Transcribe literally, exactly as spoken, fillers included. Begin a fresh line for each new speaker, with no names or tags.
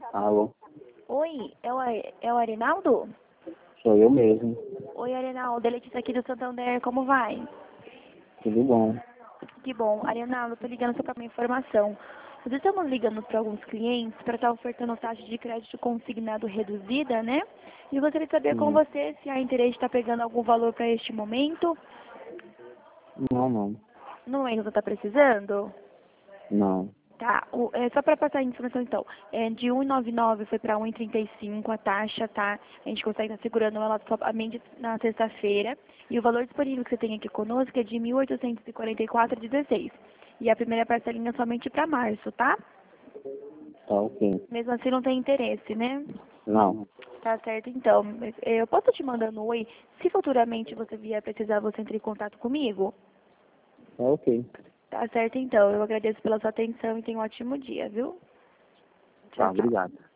Alô,
Oi, é o, Are- é o Arenaldo?
sou eu mesmo.
Oi, Arenaldo, é Letícia aqui do Santander, como vai?
Tudo bom?
Que bom. Arenaldo, tô ligando só pra minha informação. Nós estamos ligando para alguns clientes para estar ofertando taxa de crédito consignado reduzida, né? E eu gostaria de saber com
Hum,
você se há interesse de estar pegando algum valor para este momento.
não, não.
No momento você está precisando?
Não.
Tá, o- é, só para passar a informação então, é, de um vírgula noventa e nove foi para um vírgula trinta e cinco a taxa, tá? A gente consegue estar segurando ela somente na sexta-feira. E o valor disponível que você tem aqui conosco é de mil oitocentos e quarenta e quatro vírgula dezesseis. E a primeira parcelinha é somente para março, tá?
Tá ok.
Mesmo assim não tem interesse, né?
Não.
Tá certo então. Mas, é, eu posso te mandar um oi? Se futuramente você vier precisar, você entre em contato comigo?
Tá ok.
Tá certo então. Eu agradeço pela sua atenção e tenha um ótimo dia, viu?
Tá,
Tchau, tchau.
obrigado.